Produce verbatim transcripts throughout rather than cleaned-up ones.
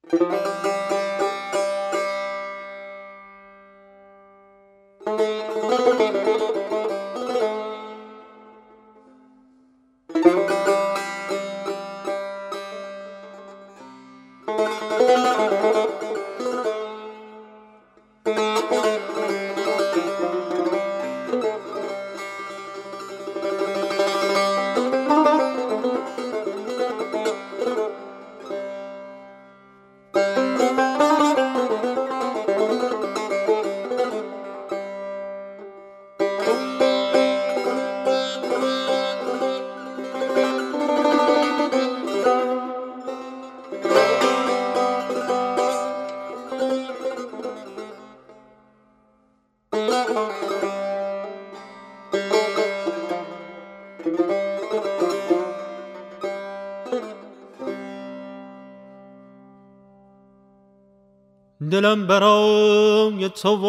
دلم برای تو و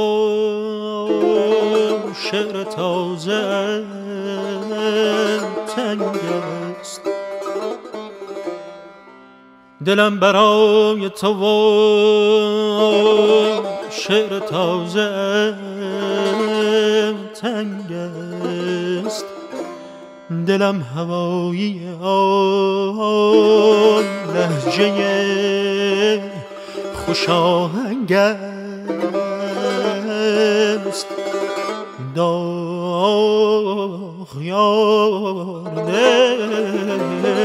شعر تازه تنگ است، دلم برای تو و شعر تازه تنگ است، دلم هوایی آن لهجه خوش آهنگ است. داغ یار دل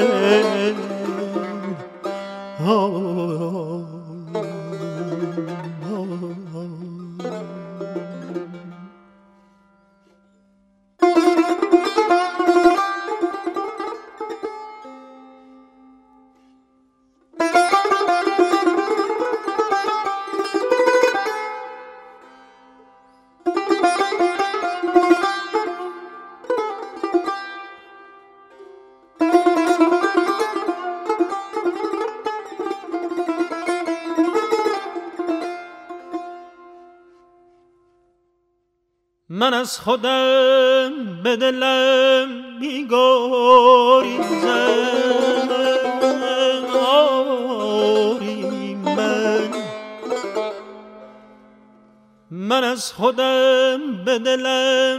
من از خودم به دلم می‌گریزم، آری من من از خودم به دلم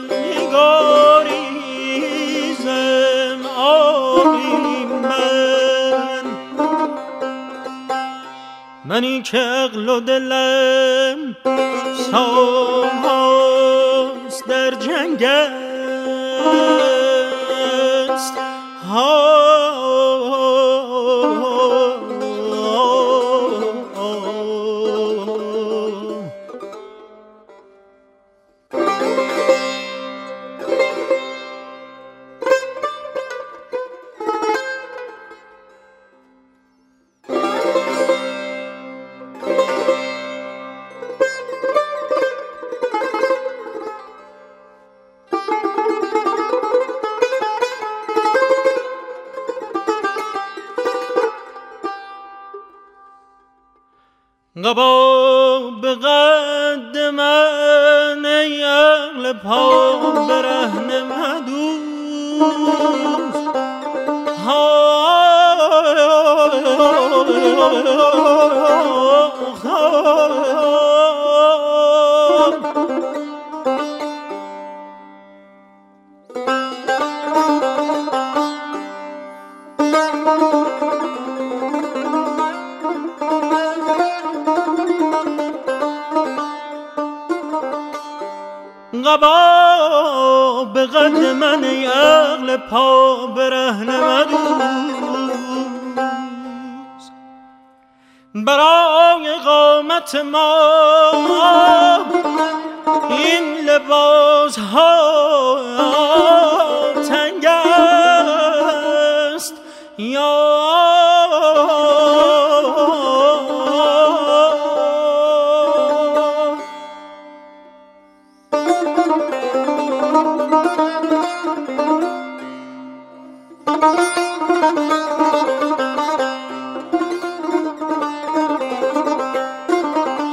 می‌گریزم، آری من منی که عقل و دلم سالهاست در جنگ است. قبا به قد من ای عقل پا برهنه مدوز، قبا به قد من ای عقل پا برهنه مدوز، برای قامت ما این لباس ها تنگ است. یا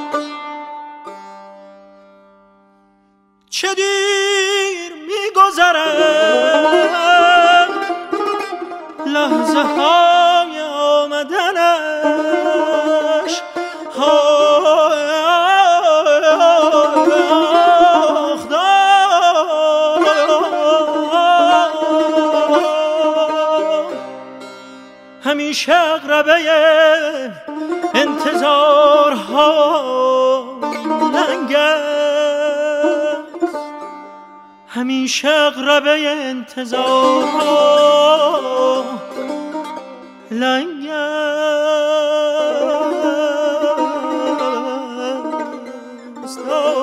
چه دیر می‌گذرد همیشه اقربه انتظارها لنگ است، همیشه اقربه انتظارها لنگ است.